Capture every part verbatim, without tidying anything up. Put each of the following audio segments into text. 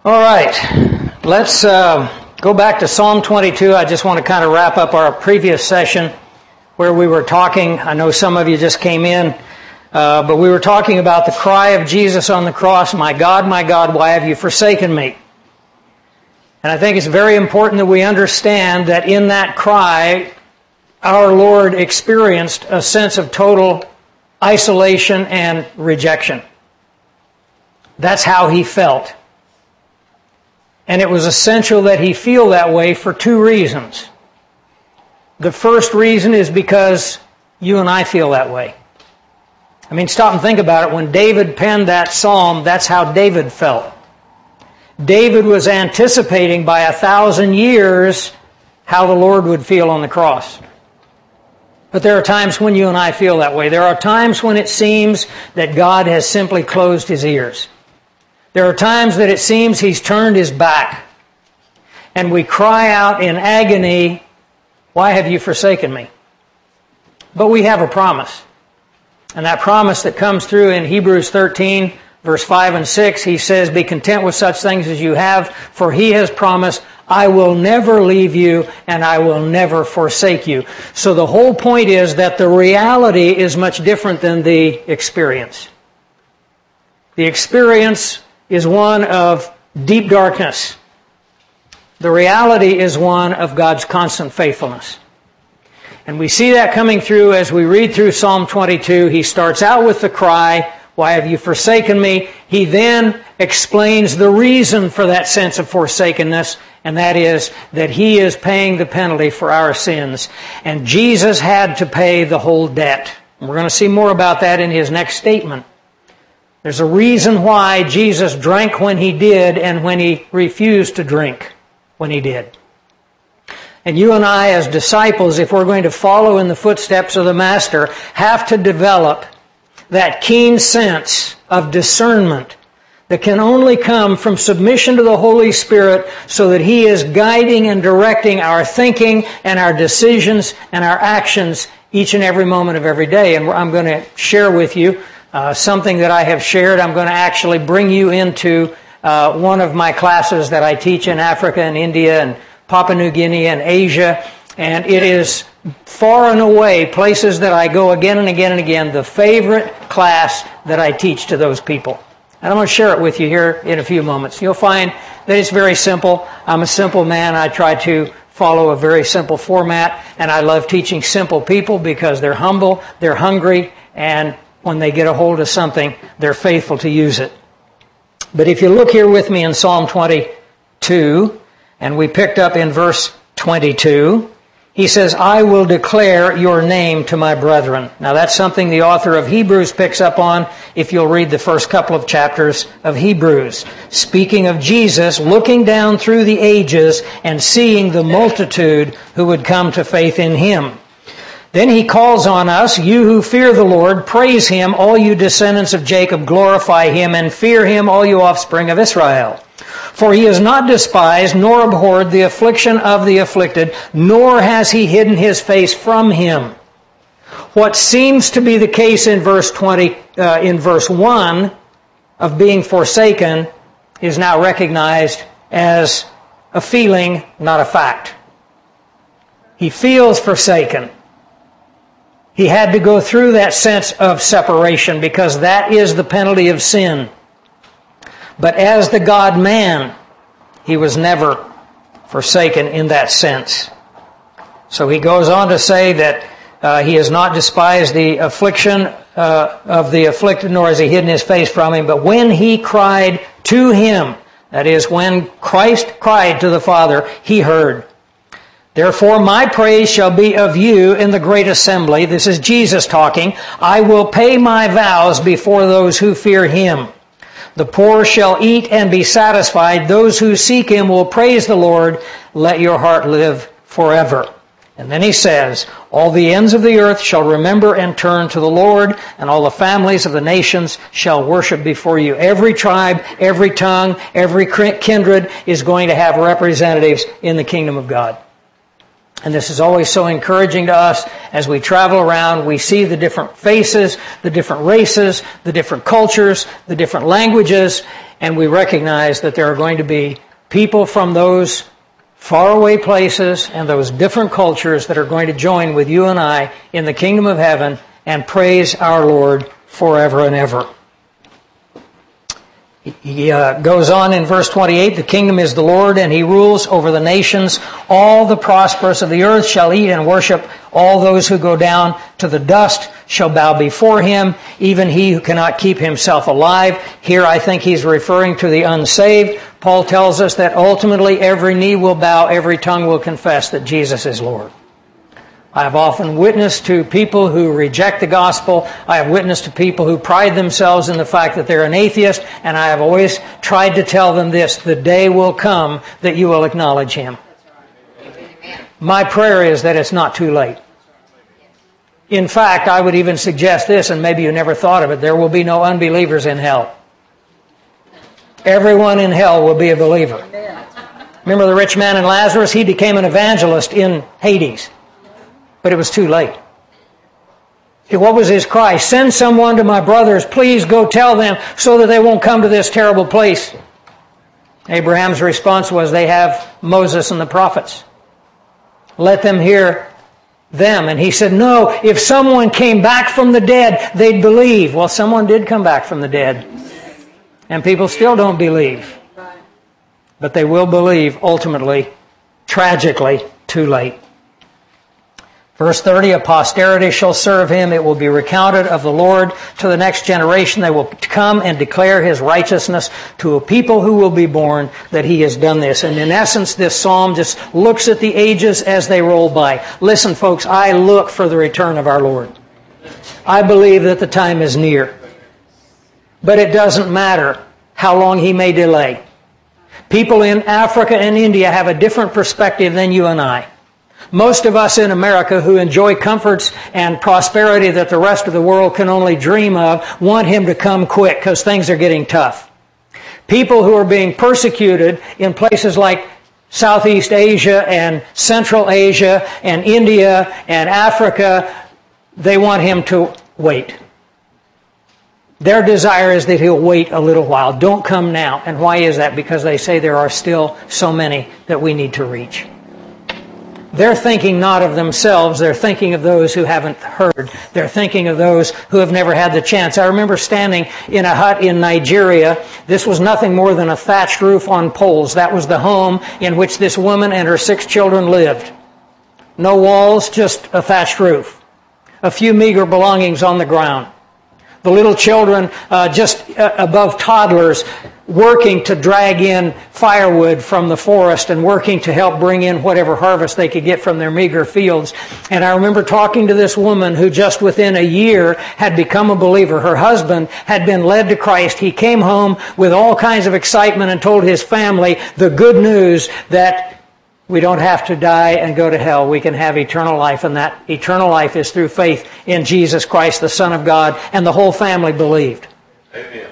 All right, let's uh, go back to Psalm twenty-two. I just want to kind of wrap up our previous session where we were talking. I know some of you just came in, uh, but we were talking about the cry of Jesus on the cross, "My God, my God, why have you forsaken me?" And I think it's very important that we understand that in that cry, our Lord experienced a sense of total isolation and rejection. That's how He felt. And it was essential that He feel that way for two reasons. The first reason is because you and I feel that way. I mean, stop and think about it. When David penned that psalm, that's how David felt. David was anticipating by a thousand years how the Lord would feel on the cross. But there are times when you and I feel that way. There are times when it seems that God has simply closed His ears. There are times that it seems He's turned His back. And we cry out in agony, "Why have you forsaken me?" But we have a promise. And that promise that comes through in Hebrews thirteen, verse five and six, He says, "Be content with such things as you have, for He has promised, I will never leave you and I will never forsake you." So the whole point is that the reality is much different than the experience. The experience is one of deep darkness. The reality is one of God's constant faithfulness. And we see that coming through as we read through Psalm twenty-two. He starts out with the cry, "Why have you forsaken me?" He then explains the reason for that sense of forsakenness, and that is that He is paying the penalty for our sins. And Jesus had to pay the whole debt. And we're going to see more about that in His next statement. There's a reason why Jesus drank when He did and when He refused to drink when He did. And you and I as disciples, if we're going to follow in the footsteps of the Master, have to develop that keen sense of discernment that can only come from submission to the Holy Spirit so that He is guiding and directing our thinking and our decisions and our actions each and every moment of every day. And I'm going to share with you uh, something that I have shared. I'm going to actually bring you into uh, one of my classes that I teach in Africa and India and Papua New Guinea and Asia. And it is far and away places that I go again and again and again, the favorite class that I teach to those people. And I'm going to share it with you here in a few moments. You'll find that it's very simple. I'm a simple man. I try to follow a very simple format, and I love teaching simple people because they're humble, they're hungry, and when they get a hold of something, they're faithful to use it. But if you look here with me in Psalm twenty-two, and we picked up in verse twenty-two, he says, "I will declare your name to my brethren." Now that's something the author of Hebrews picks up on if you'll read the first couple of chapters of Hebrews. Speaking of Jesus, looking down through the ages and seeing the multitude who would come to faith in Him. Then he calls on us, "You who fear the Lord, praise Him, all you descendants of Jacob, glorify Him, and fear Him, all you offspring of Israel. For He has not despised nor abhorred the affliction of the afflicted, nor has He hidden His face from him." What seems to be the case in verse twenty, uh, in verse one of being forsaken is now recognized as a feeling, not a fact. He feels forsaken. He had to go through that sense of separation because that is the penalty of sin. But as the God-man, He was never forsaken in that sense. So he goes on to say that uh, He has not despised the affliction uh, of the afflicted, nor has He hidden His face from him. But when He cried to Him, that is, when Christ cried to the Father, He heard. "Therefore my praise shall be of you in the great assembly." This is Jesus talking. "I will pay my vows before those who fear Him. The poor shall eat and be satisfied. Those who seek Him will praise the Lord. Let your heart live forever." And then he says, "All the ends of the earth shall remember and turn to the Lord, and all the families of the nations shall worship before you." Every tribe, every tongue, every kindred is going to have representatives in the kingdom of God. And this is always so encouraging to us as we travel around. We see the different faces, the different races, the different cultures, the different languages, and we recognize that there are going to be people from those faraway places and those different cultures that are going to join with you and I in the kingdom of heaven and praise our Lord forever and ever. He uh, goes on in verse twenty-eight, the kingdom is the Lord, and He rules over the nations. All the prosperous of the earth shall eat and worship. All those who go down to the dust shall bow before Him, even he who cannot keep himself alive. Here I think he's referring to the unsaved. Paul tells us that ultimately every knee will bow, every tongue will confess that Jesus is Lord. I have often witnessed to people who reject the gospel. I have witnessed to people who pride themselves in the fact that they're an atheist, and I have always tried to tell them this: the day will come that you will acknowledge Him. My prayer is that it's not too late. In fact, I would even suggest this, and maybe you never thought of it: there will be no unbelievers in hell. Everyone in hell will be a believer. Remember the rich man and Lazarus? He became an evangelist in Hades. But it was too late. What was his cry? Send someone to my brothers. Please go tell them so that they won't come to this terrible place. Abraham's response was, they have Moses and the prophets. Let them hear them. And he said, no, if someone came back from the dead, they'd believe. Well, someone did come back from the dead. And people still don't believe. But they will believe ultimately, tragically, too late. Verse thirty, a posterity shall serve him. It will be recounted of the Lord to the next generation. They will come and declare His righteousness to a people who will be born, that He has done this. And in essence, this psalm just looks at the ages as they roll by. Listen, folks, I look for the return of our Lord. I believe that the time is near. But it doesn't matter how long He may delay. People in Africa and India have a different perspective than you and I. Most of us in America who enjoy comforts and prosperity that the rest of the world can only dream of want Him to come quick because things are getting tough. People who are being persecuted in places like Southeast Asia and Central Asia and India and Africa, they want Him to wait. Their desire is that He'll wait a little while. Don't come now. And why is that? Because they say there are still so many that we need to reach. They're thinking not of themselves, they're thinking of those who haven't heard. They're thinking of those who have never had the chance. I remember standing in a hut in Nigeria. This was nothing more than a thatched roof on poles. That was the home in which this woman and her six children lived. No walls, just a thatched roof. A few meager belongings on the ground. The little children uh, just uh, above toddlers, working to drag in firewood from the forest and working to help bring in whatever harvest they could get from their meager fields. And I remember talking to this woman who just within a year had become a believer. Her husband had been led to Christ. He came home with all kinds of excitement and told his family the good news that we don't have to die and go to hell. We can have eternal life, and that eternal life is through faith in Jesus Christ, the Son of God, and the whole family believed. Amen.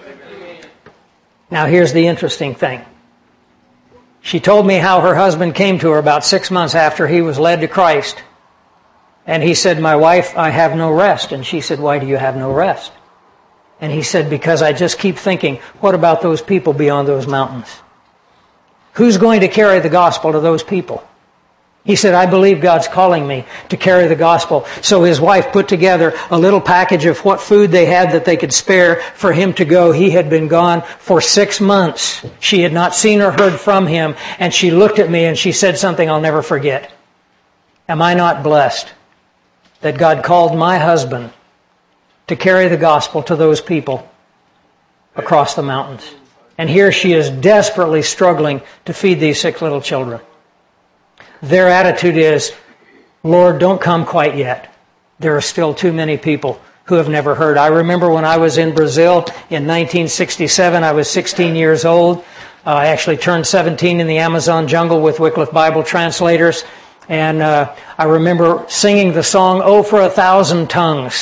Now here's the interesting thing. She told me how her husband came to her about six months after he was led to Christ. And he said, my wife, I have no rest. And she said, why do you have no rest? And he said, because I just keep thinking, what about those people beyond those mountains? Who's going to carry the gospel to those people? He said, I believe God's calling me to carry the gospel. So his wife put together a little package of what food they had that they could spare for him to go. He had been gone for six months. She had not seen or heard from him. And she looked at me and she said something I'll never forget. Am I not blessed that God called my husband to carry the gospel to those people across the mountains? And here she is desperately struggling to feed these six little children. Their attitude is, Lord, don't come quite yet. There are still too many people who have never heard. I remember when I was in Brazil in nineteen sixty-seven, I was sixteen years old. Uh, I actually turned seventeen in the Amazon jungle with Wycliffe Bible translators. And uh, I remember singing the song, Oh, for a Thousand Tongues.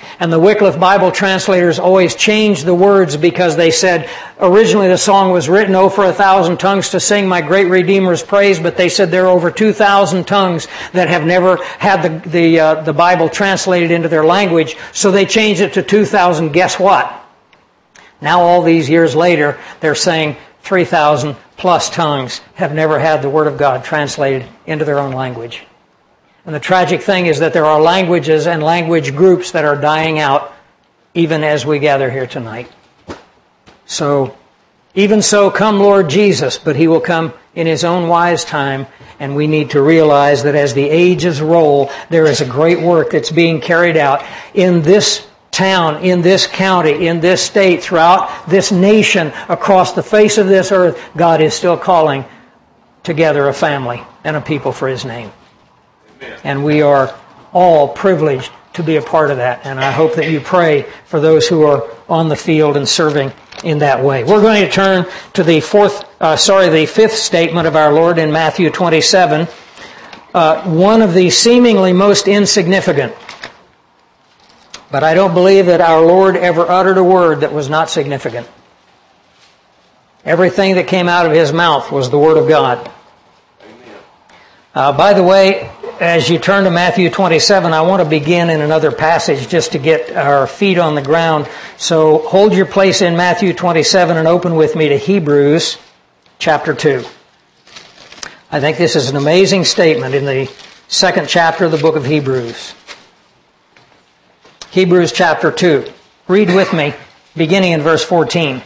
And the Wycliffe Bible translators always changed the words because they said, originally the song was written, "Oh, for a thousand tongues to sing my great Redeemer's praise," but they said there are over two thousand tongues that have never had the the, uh, the Bible translated into their language, so they changed it to two thousand. Guess what? Now all these years later, they're saying three thousand plus tongues have never had the Word of God translated into their own language. And the tragic thing is that there are languages and language groups that are dying out even as we gather here tonight. So, even so, come Lord Jesus, but He will come in His own wise time, and we need to realize that as the ages roll, there is a great work that's being carried out in this town, in this county, in this state, throughout this nation, across the face of this earth. God is still calling together a family and a people for His name. And we are all privileged to be a part of that. And I hope that you pray for those who are on the field and serving in that way. We're going to turn to the fourth, uh, sorry, the fifth statement of our Lord in Matthew twenty-seven. Uh, one of the seemingly most insignificant. But I don't believe that our Lord ever uttered a word that was not significant. Everything that came out of His mouth was the Word of God. Uh, by the way, as you turn to Matthew twenty-seven, I want to begin in another passage just to get our feet on the ground. So hold your place in Matthew twenty-seven and open with me to Hebrews chapter two. I think this is an amazing statement in the second chapter of the book of Hebrews. Hebrews chapter two. Read with me, beginning in verse fourteen.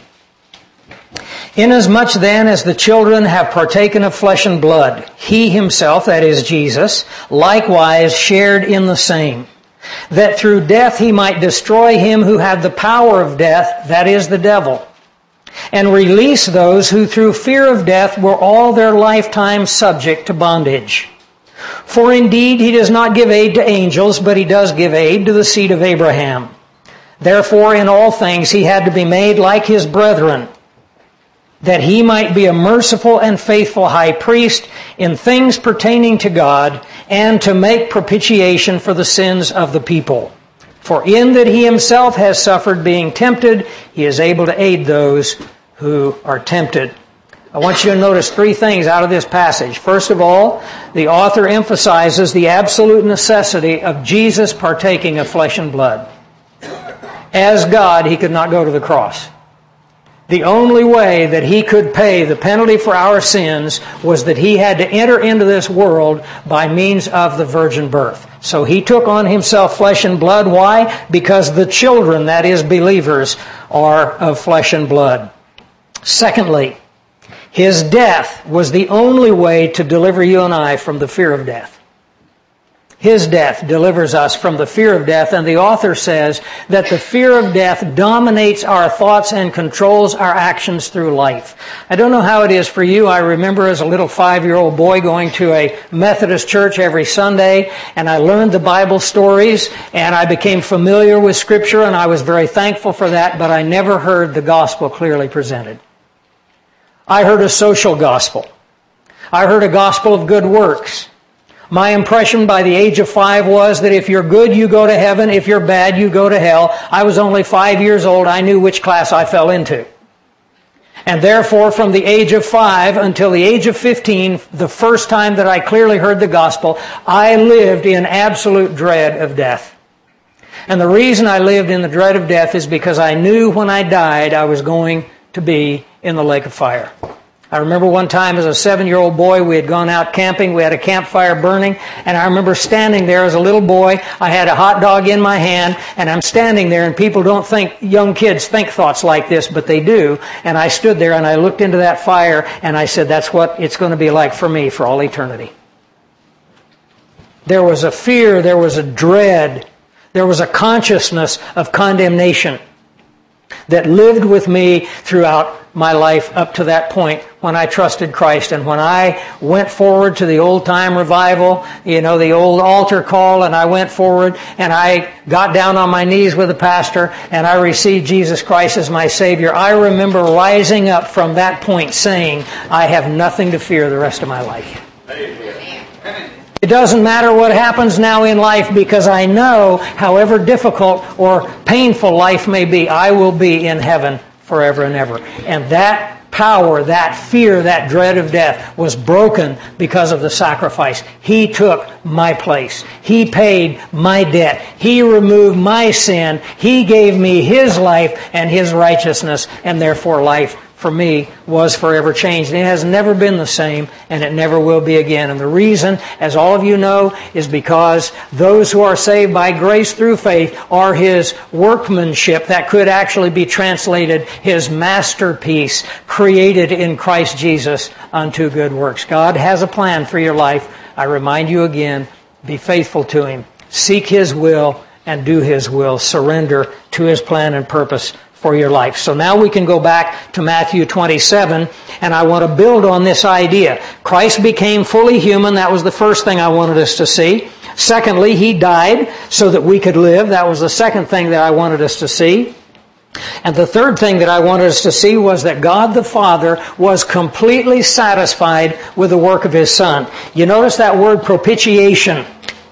"Inasmuch then as the children have partaken of flesh and blood, He Himself, that is Jesus, likewise shared in the same, that through death He might destroy him who had the power of death, that is the devil, and release those who through fear of death were all their lifetime subject to bondage. For indeed He does not give aid to angels, but He does give aid to the seed of Abraham. Therefore in all things He had to be made like His brethren, that He might be a merciful and faithful high priest in things pertaining to God, and to make propitiation for the sins of the people. For in that He Himself has suffered being tempted, He is able to aid those who are tempted." I want you to notice three things out of this passage. First of all, the author emphasizes the absolute necessity of Jesus partaking of flesh and blood. As God, He could not go to the cross. The only way that He could pay the penalty for our sins was that He had to enter into this world by means of the virgin birth. So He took on Himself flesh and blood. Why? Because the children, that is believers, are of flesh and blood. Secondly, His death was the only way to deliver you and I from the fear of death. His death delivers us from the fear of death, and the author says that the fear of death dominates our thoughts and controls our actions through life. I don't know how it is for you. I remember as a little five-year-old boy going to a Methodist church every Sunday, and I learned the Bible stories, and I became familiar with Scripture, and I was very thankful for that, but I never heard the gospel clearly presented. I heard a social gospel. I heard a gospel of good works. My impression by the age of five was that if you're good, you go to heaven. If you're bad, you go to hell. I was only five years old. I knew which class I fell into. And therefore, from the age of five until the age of fifteen, the first time that I clearly heard the gospel, I lived in absolute dread of death. And the reason I lived in the dread of death is because I knew when I died I was going to be in the lake of fire. I remember one time as a seven-year-old boy, we had gone out camping. We had a campfire burning, and I remember standing there as a little boy. I had a hot dog in my hand, and I'm standing there, and people don't think, young kids think thoughts like this, but they do. And I stood there, and I looked into that fire, and I said, that's what it's going to be like for me for all eternity. There was a fear, there was a dread, there was a consciousness of condemnation that lived with me throughout my life up to that point when I trusted Christ. And when I went forward to the old-time revival, you know, the old altar call, and I went forward and I got down on my knees with the pastor and I received Jesus Christ as my Savior, I remember rising up from that point saying, I have nothing to fear the rest of my life. Amen. It doesn't matter what happens now in life, because I know, however difficult or painful life may be, I will be in heaven forever and ever. And that power, that fear, that dread of death was broken because of the sacrifice. He took my place. He paid my debt. He removed my sin. He gave me His life and His righteousness, and therefore life for me was forever changed. And it has never been the same, and it never will be again. And the reason, as all of you know, is because those who are saved by grace through faith are His workmanship. That could actually be translated His masterpiece, created in Christ Jesus unto good works. God has a plan for your life. I remind you again, be faithful to Him. Seek His will and do His will. Surrender to His plan and purpose for your life. So now we can go back to Matthew twenty-seven, and I want to build on this idea. Christ became fully human. That was the first thing I wanted us to see. Secondly, He died so that we could live. That was the second thing that I wanted us to see. And the third thing that I wanted us to see was that God the Father was completely satisfied with the work of His Son. You notice that word propitiation.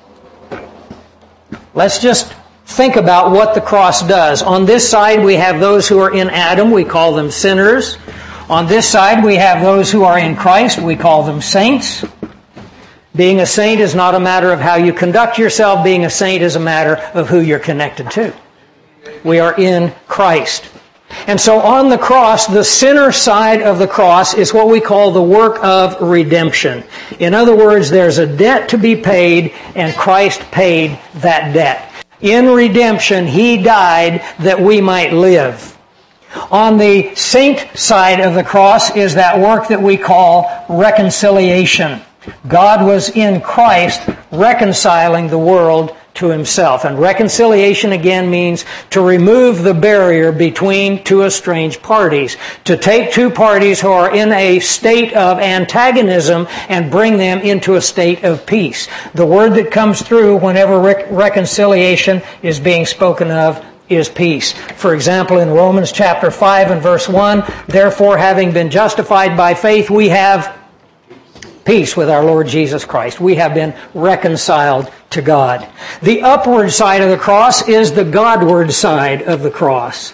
Let's just think about what the cross does. On this side we have those who are in Adam. We call them sinners. On this side we have those who are in Christ. We call them saints. Being a saint is not a matter of how you conduct yourself. Being a saint is a matter of who you're connected to. We are in Christ. And so on the cross, the sinner side of the cross is what we call the work of redemption. In other words, there's a debt to be paid, and Christ paid that debt. In redemption, He died that we might live. On the saint side of the cross is that work that we call reconciliation. God was in Christ reconciling the world to Himself. And reconciliation again means to remove the barrier between two estranged parties. To take two parties who are in a state of antagonism and bring them into a state of peace. The word that comes through whenever rec- reconciliation is being spoken of is peace. For example, in Romans chapter five and verse one, therefore having been justified by faith, we have peace with our Lord Jesus Christ. We have been reconciled to God. The upward side of the cross is the Godward side of the cross.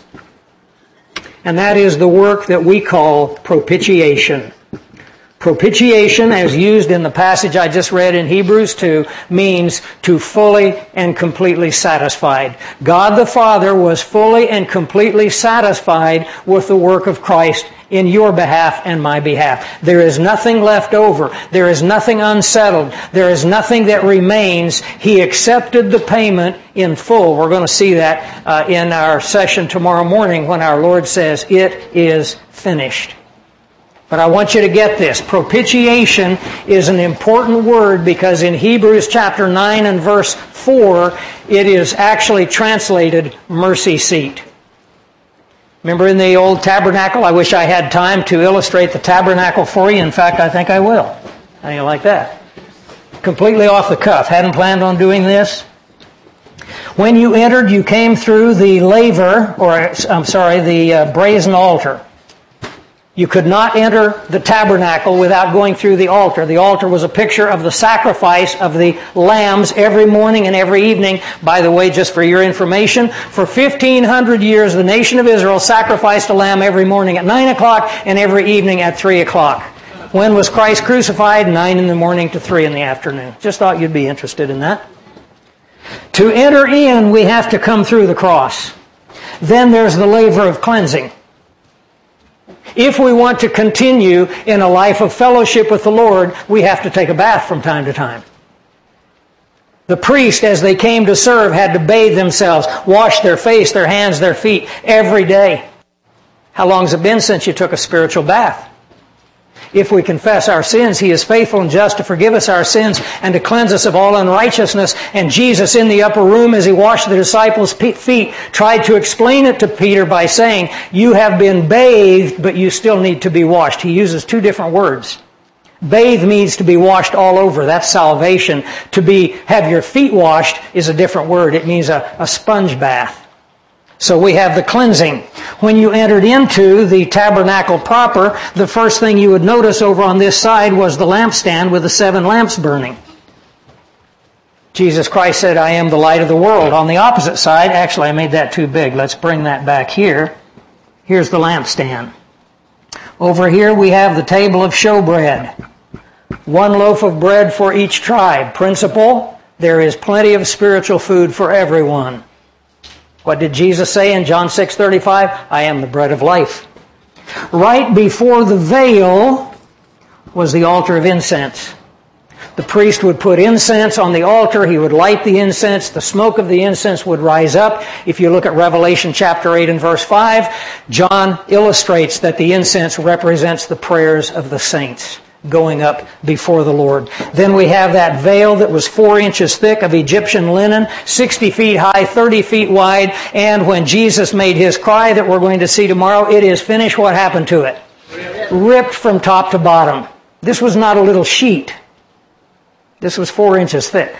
And that is the work that we call propitiation. Propitiation, as used in the passage I just read in Hebrews two, means to fully and completely satisfied. God the Father was fully and completely satisfied with the work of Christ in your behalf and my behalf. There is nothing left over. There is nothing unsettled. There is nothing that remains. He accepted the payment in full. We're going to see that uh, in our session tomorrow morning when our Lord says, "It is finished." But I want you to get this. Propitiation is an important word because in Hebrews chapter nine and verse four, it is actually translated mercy seat. Remember in the old tabernacle? I wish I had time to illustrate the tabernacle for you. In fact, I think I will. How do you like that? Completely off the cuff. Hadn't planned on doing this. When you entered, you came through the laver, or I'm sorry, the uh, brazen altar. You could not enter the tabernacle without going through the altar. The altar was a picture of the sacrifice of the lambs every morning and every evening. By the way, just for your information, for fifteen hundred years, the nation of Israel sacrificed a lamb every morning at nine o'clock and every evening at three o'clock. When was Christ crucified? nine in the morning to three in the afternoon. Just thought you'd be interested in that. To enter in, we have to come through the cross. Then there's the laver of cleansing. If we want to continue in a life of fellowship with the Lord, we have to take a bath from time to time. The priest, as they came to serve, had to bathe themselves, wash their face, their hands, their feet every day. How long has it been since you took a spiritual bath? If we confess our sins, He is faithful and just to forgive us our sins and to cleanse us of all unrighteousness. And Jesus in the upper room, as He washed the disciples' feet, tried to explain it to Peter by saying, you have been bathed, but you still need to be washed. He uses two different words. Bathe means to be washed all over. That's salvation. To be have your feet washed is a different word. It means a, a sponge bath. So we have the cleansing. When you entered into the tabernacle proper, the first thing you would notice over on this side was the lampstand with the seven lamps burning. Jesus Christ said, I am the light of the world. On the opposite side, actually I made that too big. Let's bring that back here. Here's the lampstand. Over here we have the table of showbread. One loaf of bread for each tribe. Principle, there is plenty of spiritual food for everyone. What did Jesus say in John six thirty-five? I am the bread of life. Right before the veil was the altar of incense. The priest would put incense on the altar. He would light the incense. The smoke of the incense would rise up. If you look at Revelation chapter eight and verse five, John illustrates that the incense represents the prayers of the saints going up before the Lord. Then we have that veil that was four inches thick of Egyptian linen, sixty feet high, thirty feet wide. And when Jesus made His cry that we're going to see tomorrow, it is finished, what happened to it? Ripped from top to bottom. This was not a little sheet. This was four inches thick.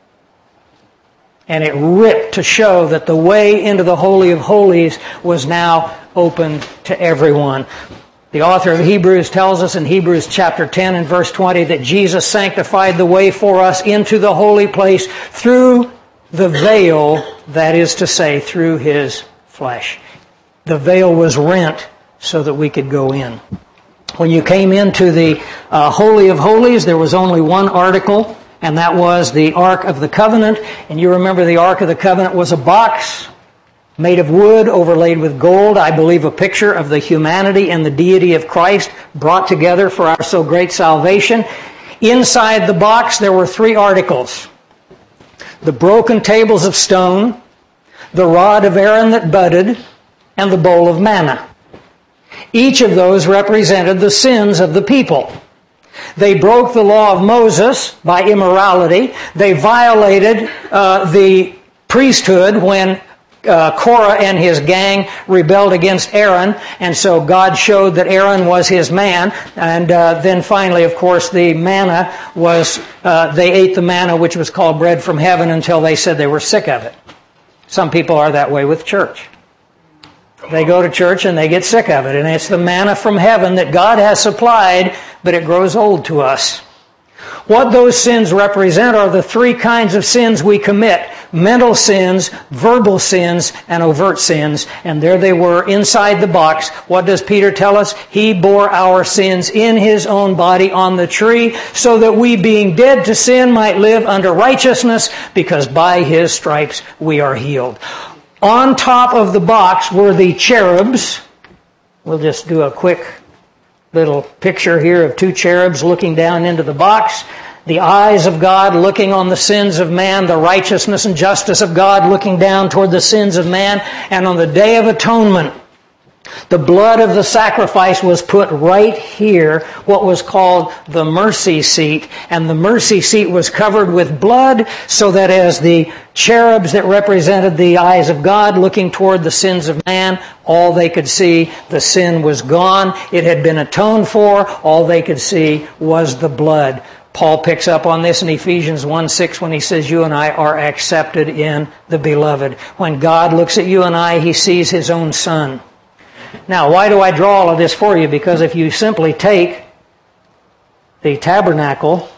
And it ripped to show that the way into the Holy of Holies was now open to everyone. The author of Hebrews tells us in Hebrews chapter ten and verse twenty that Jesus sanctified the way for us into the holy place through the veil, that is to say, through His flesh. The veil was rent so that we could go in. When you came into the uh, Holy of Holies, there was only one article, and that was the Ark of the Covenant. And you remember the Ark of the Covenant was a box made of wood overlaid with gold, I believe a picture of the humanity and the deity of Christ brought together for our so great salvation. Inside the box there were three articles. The broken tables of stone, the rod of Aaron that budded, and the bowl of manna. Each of those represented the sins of the people. They broke the law of Moses by immorality. They violated uh, the priesthood when Uh, Korah and his gang rebelled against Aaron, and so God showed that Aaron was his man. And uh, then finally, of course, the manna was, uh, they ate the manna, which was called bread from heaven, until they said they were sick of it. Some people are that way with church. They go to church and they get sick of it, and it's the manna from heaven that God has supplied, but it grows old to us. What those sins represent are the three kinds of sins we commit. Mental sins, verbal sins, and overt sins. And there they were inside the box. What does Peter tell us? He bore our sins in His own body on the tree, so that we, being dead to sin, might live unto righteousness, because by His stripes we are healed. On top of the box were the cherubs. We'll just do a quick little picture here of two cherubs looking down into the box. The eyes of God looking on the sins of man, the righteousness and justice of God looking down toward the sins of man. And on the Day of Atonement, the blood of the sacrifice was put right here, what was called the mercy seat. And the mercy seat was covered with blood, so that as the cherubs that represented the eyes of God looking toward the sins of man, all they could see, the sin was gone. It had been atoned for. All they could see was the blood. Paul picks up on this in Ephesians one six when he says, you and I are accepted in the Beloved. When God looks at you and I, He sees His own Son. Now, why do I draw all of this for you? Because if you simply take the tabernacle,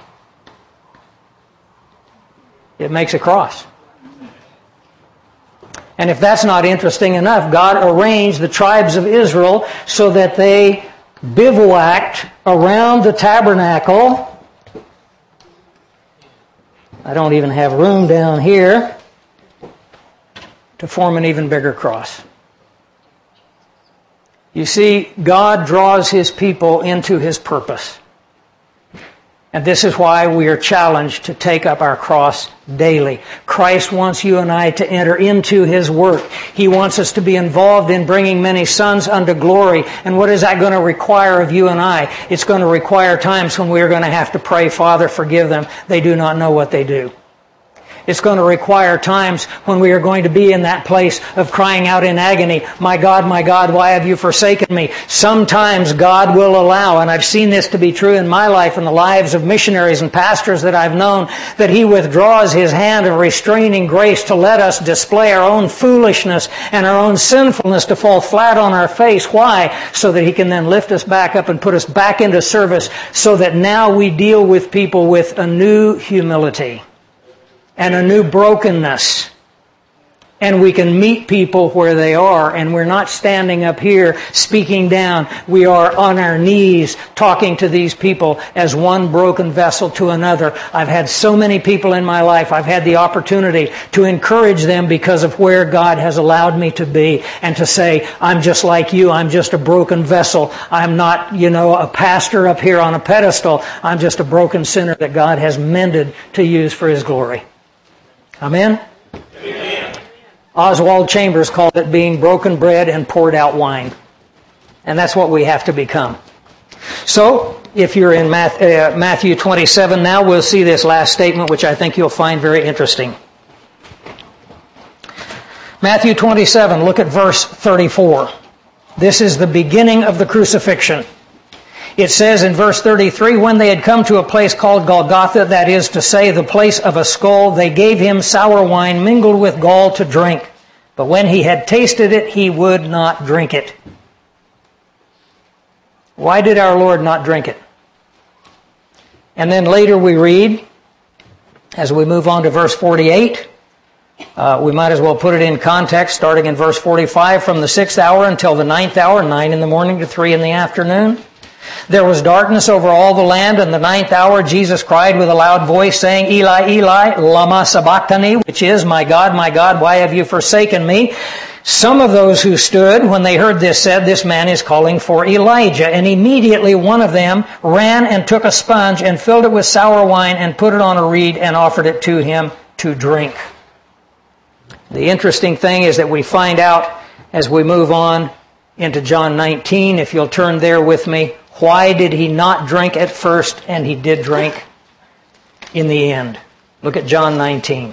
it makes a cross. And if that's not interesting enough, God arranged the tribes of Israel so that they bivouacked around the tabernacle. I don't even have room down here to form an even bigger cross. You see, God draws His people into His purpose. And this is why we are challenged to take up our cross daily. Christ wants you and I to enter into His work. He wants us to be involved in bringing many sons unto glory. And what is that going to require of you and I? It's going to require times when we are going to have to pray, Father, forgive them. They do not know what they do. It's going to require times when we are going to be in that place of crying out in agony, my God, my God, why have you forsaken me? Sometimes God will allow, and I've seen this to be true in my life and the lives of missionaries and pastors that I've known, that He withdraws His hand of restraining grace to let us display our own foolishness and our own sinfulness to fall flat on our face. Why? So that He can then lift us back up and put us back into service, so that now we deal with people with a new humility. and a new brokenness. And we can meet people where they are, and we're not standing up here speaking down. We are on our knees talking to these people as one broken vessel to another. I've had so many people in my life. I've had the opportunity to encourage them because of where God has allowed me to be, and to say, I'm just like you. I'm just a broken vessel. I'm not, you know, a pastor up here on a pedestal. I'm just a broken sinner that God has mended to use for His glory. Amen? Oswald Chambers called it being broken bread and poured out wine. And that's what we have to become. So, if you're in Matthew twenty-seven now, we'll see this last statement, which I think you'll find very interesting. Matthew twenty-seven, look at verse thirty-four. This is the beginning of the crucifixion. It says in verse thirty-three, when they had come to a place called Golgotha, that is to say, the place of a skull, they gave him sour wine mingled with gall to drink. But when he had tasted it, he would not drink it. Why did our Lord not drink it? And then later we read, as we move on to verse forty-eight, uh, we might as well put it in context, starting in verse forty-five, from the sixth hour until the ninth hour, nine in the morning to three in the afternoon. There was darkness over all the land, and the ninth hour Jesus cried with a loud voice, saying, Eli, Eli, lama sabachthani, which is, My God, my God, why have you forsaken me? Some of those who stood, when they heard this, said, This man is calling for Elijah. And immediately one of them ran and took a sponge and filled it with sour wine and put it on a reed and offered it to him to drink. The interesting thing is that we find out as we move on into John nineteen, if you'll turn there with me, why did he not drink at first and he did drink in the end? Look at John nineteen.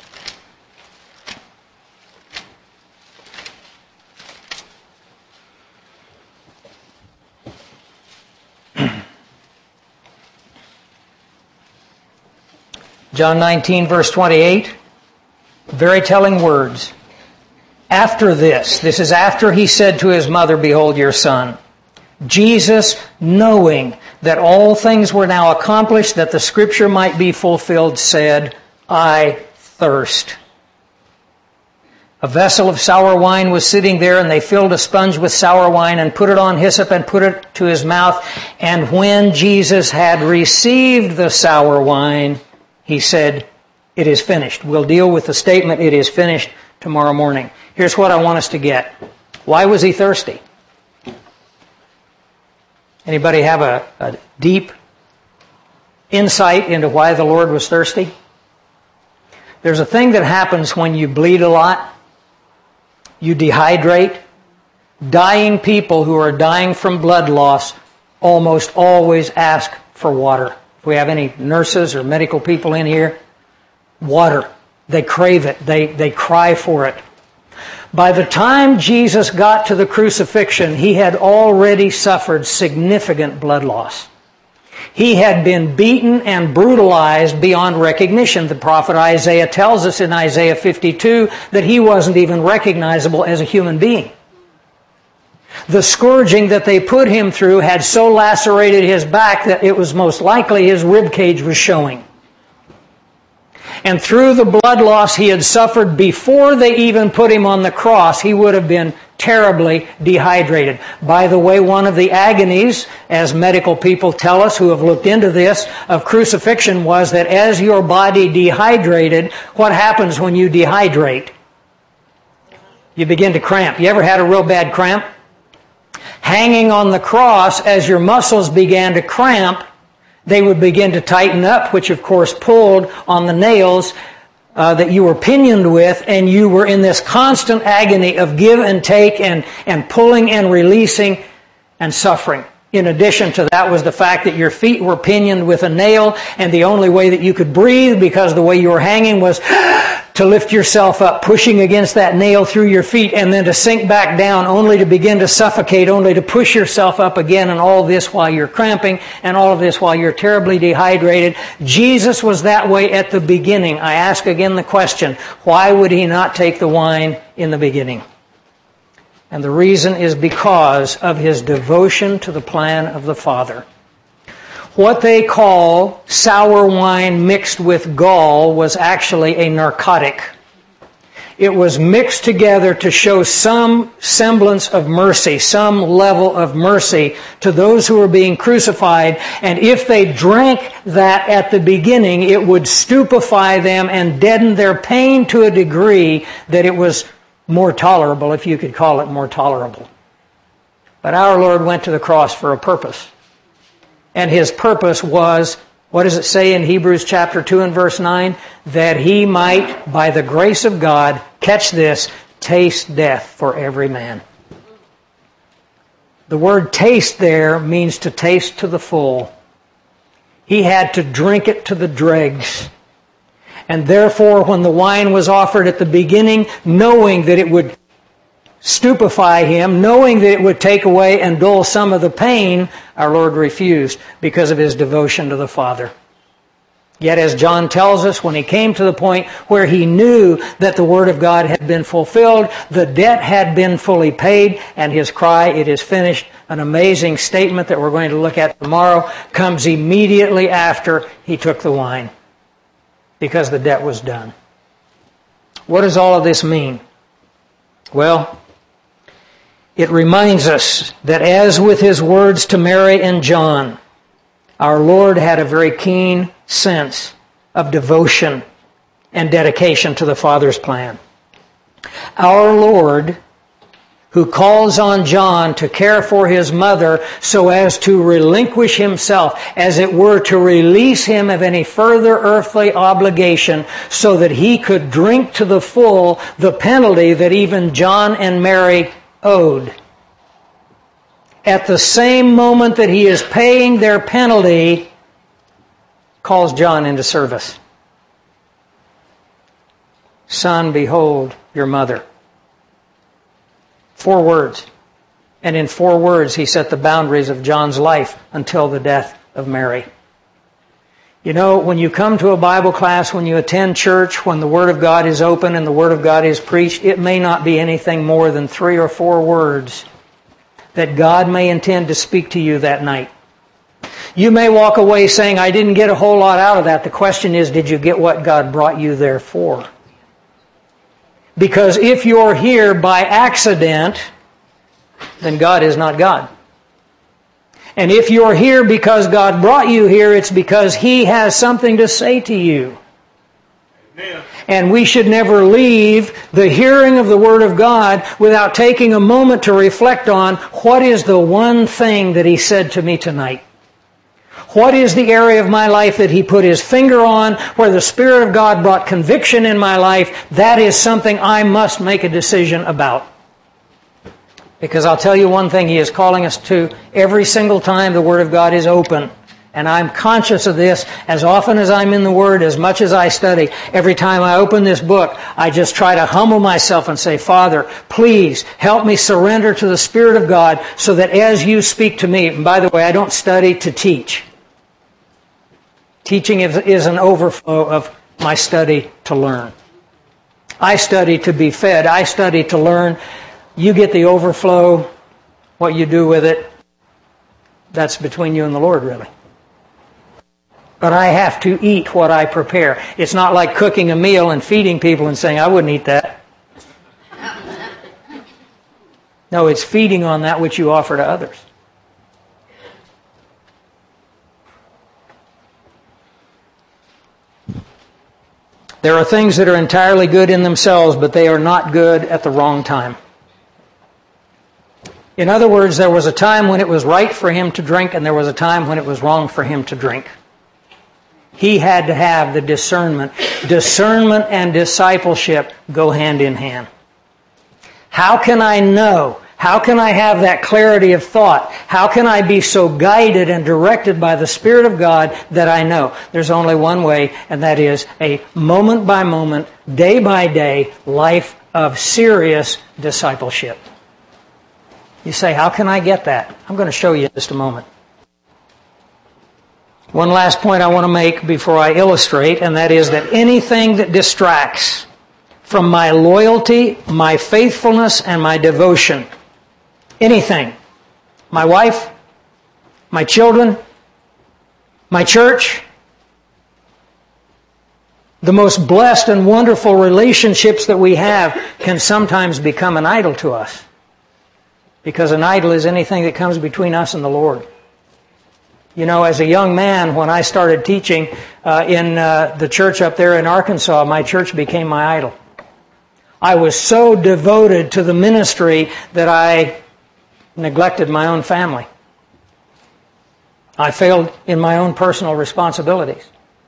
John nineteen, verse twenty-eight, very telling words. After this, this is after he said to his mother, Behold your son. Jesus, knowing that all things were now accomplished, that the scripture might be fulfilled, said, I thirst. A vessel of sour wine was sitting there, and they filled a sponge with sour wine and put it on hyssop and put it to his mouth. And when Jesus had received the sour wine, he said, It is finished. We'll deal with the statement, it is finished, tomorrow morning. Here's what I want us to get. Why was he thirsty? Anybody have a, a deep insight into why the Lord was thirsty? There's a thing that happens when you bleed a lot. You dehydrate. Dying people who are dying from blood loss almost always ask for water. If we have any nurses or medical people in here, water. They crave it. They, they cry for it. By the time Jesus got to the crucifixion, he had already suffered significant blood loss. He had been beaten and brutalized beyond recognition. The prophet Isaiah tells us in Isaiah fifty-two that he wasn't even recognizable as a human being. The scourging that they put him through had so lacerated his back that it was most likely his rib cage was showing. And through the blood loss he had suffered before they even put him on the cross, he would have been terribly dehydrated. By the way, one of the agonies, as medical people tell us who have looked into this, of crucifixion was that as your body dehydrated, what happens when you dehydrate? You begin to cramp. You ever had a real bad cramp? Hanging on the cross, as your muscles began to cramp, they would begin to tighten up, which of course pulled on the nails uh, that you were pinioned with, and you were in this constant agony of give and take and, and pulling and releasing and suffering. In addition to that was the fact that your feet were pinioned with a nail, and the only way that you could breathe, because the way you were hanging, was to lift yourself up, pushing against that nail through your feet, and then to sink back down, only to begin to suffocate, only to push yourself up again, and all this while you're cramping, and all of this while you're terribly dehydrated. Jesus was that way at the beginning. I ask again the question, why would he not take the wine in the beginning? And the reason is because of his devotion to the plan of the Father. What they call sour wine mixed with gall was actually a narcotic. It was mixed together to show some semblance of mercy, some level of mercy to those who were being crucified. And if they drank that at the beginning, it would stupefy them and deaden their pain to a degree that it was more tolerable, if you could call it more tolerable. But our Lord went to the cross for a purpose. And His purpose was, what does it say in Hebrews chapter two and verse nine? That He might, by the grace of God, catch this, taste death for every man. The word taste there means to taste to the full. He had to drink it to the dregs. And therefore, when the wine was offered at the beginning, knowing that it would stupefy Him, knowing that it would take away and dull some of the pain, our Lord refused because of His devotion to the Father. Yet as John tells us, when He came to the point where He knew that the Word of God had been fulfilled, the debt had been fully paid, and His cry, "It is finished," an amazing statement that we're going to look at tomorrow, comes immediately after He took the wine, because the debt was done. What does all of this mean? Well, it reminds us that as with His words to Mary and John, our Lord had a very keen sense of devotion and dedication to the Father's plan. Our Lord, who calls on John to care for his mother so as to relinquish Himself, as it were to release him of any further earthly obligation so that he could drink to the full the penalty that even John and Mary owed. At the same moment that He is paying their penalty, calls John into service. "Son, behold your mother." Four words. And in four words, He set the boundaries of John's life until the death of Mary. You know, when you come to a Bible class, when you attend church, when the Word of God is open and the Word of God is preached, it may not be anything more than three or four words that God may intend to speak to you that night. You may walk away saying, "I didn't get a whole lot out of that." The question is, did you get what God brought you there for? Because if you're here by accident, then God is not God. And if you're here because God brought you here, it's because He has something to say to you. Amen. And we should never leave the hearing of the Word of God without taking a moment to reflect on, what is the one thing that He said to me tonight? What is the area of my life that He put His finger on, where the Spirit of God brought conviction in my life? That is something I must make a decision about. Because I'll tell you one thing, He is calling us to every single time the Word of God is open. And I'm conscious of this as often as I'm in the Word, as much as I study. Every time I open this book, I just try to humble myself and say, "Father, please help me surrender to the Spirit of God so that as You speak to me," and by the way, I don't study to teach. Teaching is, is an overflow of my study to learn. I study to be fed. I study to learn. You get the overflow. What you do with it, that's between you and the Lord, really. But I have to eat what I prepare. It's not like cooking a meal and feeding people and saying, "I wouldn't eat that." No, it's feeding on that which you offer to others. There are things that are entirely good in themselves, but they are not good at the wrong time. In other words, there was a time when it was right for Him to drink, and there was a time when it was wrong for Him to drink. He had to have the discernment. Discernment and discipleship go hand in hand. How can I know? How can I have that clarity of thought? How can I be so guided and directed by the Spirit of God that I know? There's only one way, and that is a moment by moment, day by day life of serious discipleship. You say, "How can I get that?" I'm going to show you in just a moment. One last point I want to make before I illustrate, and that is that anything that distracts from my loyalty, my faithfulness, and my devotion, anything, my wife, my children, My church, the most blessed and wonderful relationships that we have can sometimes become an idol to us. Because an idol is anything that comes between us and the Lord. You know, as a young man, when I started teaching uh, in uh, the church up there in Arkansas, my church became my idol. I was so devoted to the ministry that I neglected my own family. I failed in my own personal responsibilities.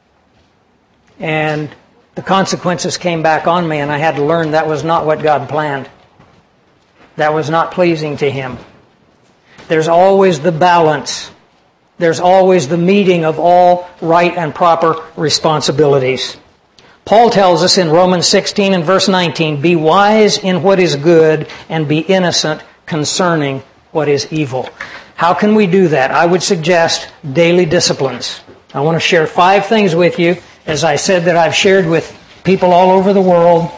And the consequences came back on me, and I had to learn that was not what God planned. That was not pleasing to Him. There's always the balance. There's always the meeting of all right and proper responsibilities. Paul tells us in Romans sixteen and verse nineteen, be wise in what is good and be innocent concerning what is evil. How can we do that? I would suggest daily disciplines. I want to share five things with you, as I said, that I've shared with people all over the world.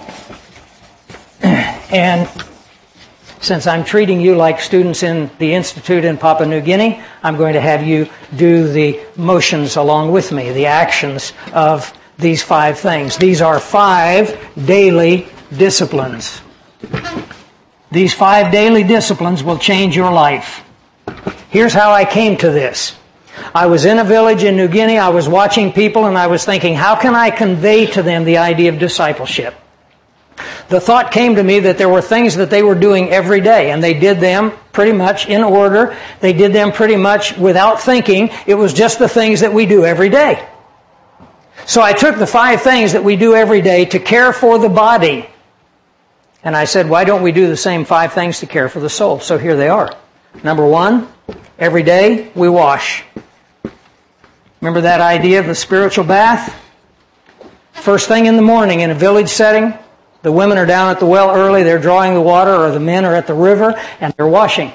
And since I'm treating you like students in the Institute in Papua New Guinea, I'm going to have you do the motions along with me, the actions of these five things. These are five daily disciplines. These five daily disciplines will change your life. Here's how I came to this. I was in a village in New Guinea. I was watching people and I was thinking, how can I convey to them the idea of discipleship? The thought came to me that there were things that they were doing every day, and they did them pretty much in order. They did them pretty much without thinking. It was just the things that we do every day. So I took the five things that we do every day to care for the body. And I said, why don't we do the same five things to care for the soul? So here they are. Number one, every day we wash. Remember that idea of the spiritual bath? First thing in the morning in a village setting, the women are down at the well early, they're drawing the water, or the men are at the river, and they're washing.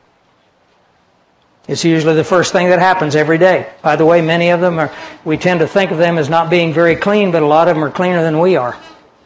It's usually the first thing that happens every day. By the way, many of them are, we tend to think of them as not being very clean, but a lot of them are cleaner than we are.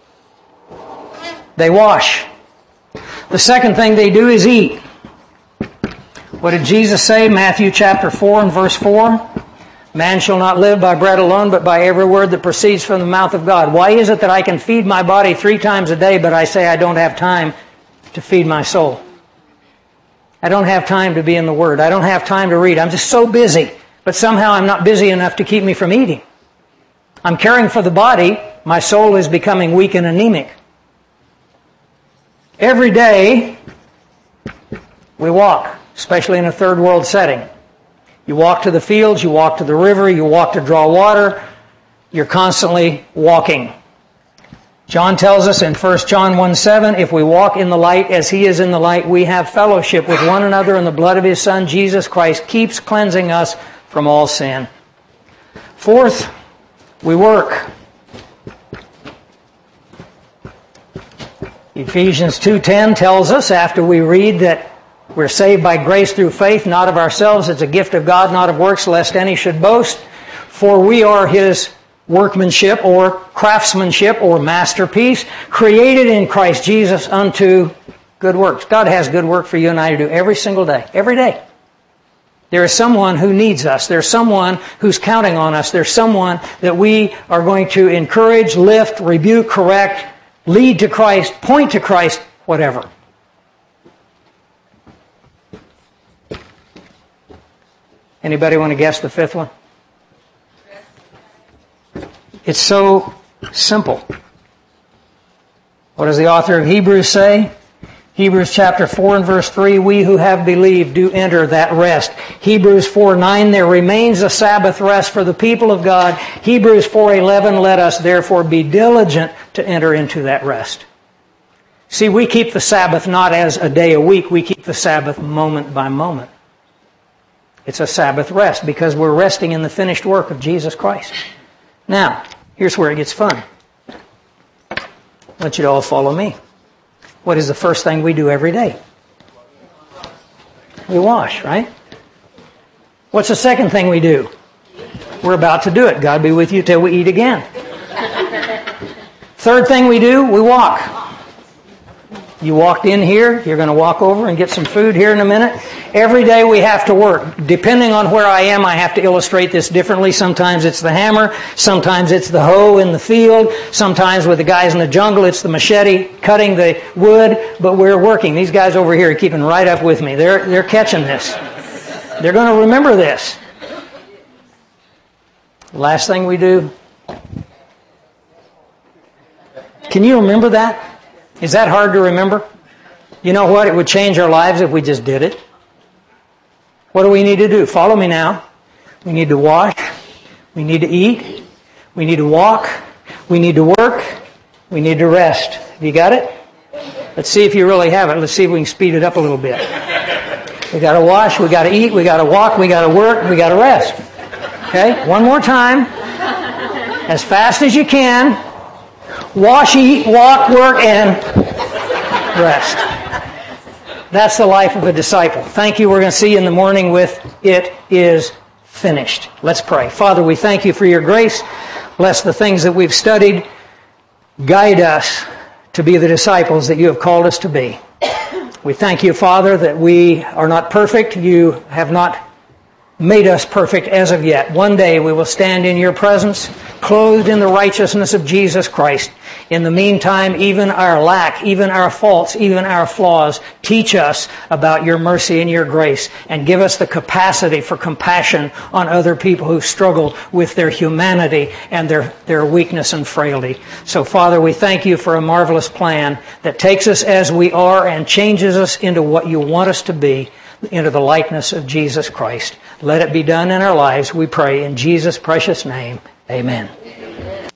They wash. The second thing they do is eat. What did Jesus say? Matthew chapter four and verse four. Man shall not live by bread alone, but by every word that proceeds from the mouth of God. Why is it that I can feed my body three times a day, but I say I don't have time to feed my soul? I don't have time to be in the Word. I don't have time to read. I'm just so busy. But somehow I'm not busy enough to keep me from eating. I'm caring for the body. My soul is becoming weak and anemic. Every day we walk, especially in a third world setting. You walk to the fields, you walk to the river, you walk to draw water. You're constantly walking. John tells us in First John one seven, if we walk in the light as He is in the light, we have fellowship with one another, and the blood of His Son, Jesus Christ, keeps cleansing us from all sin. Fourth, we work. Ephesians two ten tells us, after we read that we're saved by grace through faith, not of ourselves. It's a gift of God, not of works, lest any should boast. For we are His workmanship or craftsmanship or masterpiece, created in Christ Jesus unto good works. God has good work for you and I to do every single day. Every day. There is someone who needs us. There's someone who's counting on us. There's someone that we are going to encourage, lift, rebuke, correct, lead to Christ, point to Christ, whatever. Anybody want to guess the fifth one? It's so simple. What does the author of Hebrews say? Hebrews chapter four and verse three, we who have believed do enter that rest. Hebrews four nine, there remains a Sabbath rest for the people of God. Hebrews four eleven, let us therefore be diligent to enter into that rest. See, we keep the Sabbath not as a day a week, we keep the Sabbath moment by moment. It's a Sabbath rest because we're resting in the finished work of Jesus Christ. Now, here's where it gets fun. I want you to all follow me. What is the first thing we do every day? We wash, right? What's the second thing we do? We're about to do it. God be with you till we eat again. Third thing we do, we walk. You walked in here, you're going to walk over and get some food here in a minute. Every day we have to work. Depending on where I am, I have to illustrate this differently. Sometimes it's the hammer, sometimes it's the hoe in the field, sometimes with the guys in the jungle it's the machete cutting the wood, but we're working. These guys over here are keeping right up with me. They're, they're catching this. They're going to remember this. Last thing we do. Can you remember that? Is that hard to remember? You know what? It would change our lives if we just did it. What do we need to do? Follow me now. We need to wash. We need to eat. We need to walk. We need to work. We need to rest. Have you got it? Let's see if you really have it. Let's see if we can speed it up a little bit. We got to wash. We got to eat. We got to walk. We got to work. We got to rest. Okay? One more time. As fast as you can. Wash, eat, walk, work, and rest. That's the life of a disciple. Thank you. We're going to see you in the morning with It Is Finished. Let's pray. Father, we thank you for your grace. Bless the things that we've studied. Guide us to be the disciples that you have called us to be. We thank you, Father, that we are not perfect. You have not made us perfect as of yet. One day we will stand in your presence, clothed in the righteousness of Jesus Christ. In the meantime, even our lack, even our faults, even our flaws, teach us about your mercy and your grace, and give us the capacity for compassion on other people who struggle with their humanity and their, their weakness and frailty. So, Father, we thank you for a marvelous plan that takes us as we are and changes us into what you want us to be, into the likeness of Jesus Christ. Let it be done in our lives, we pray, in Jesus' precious name. Amen.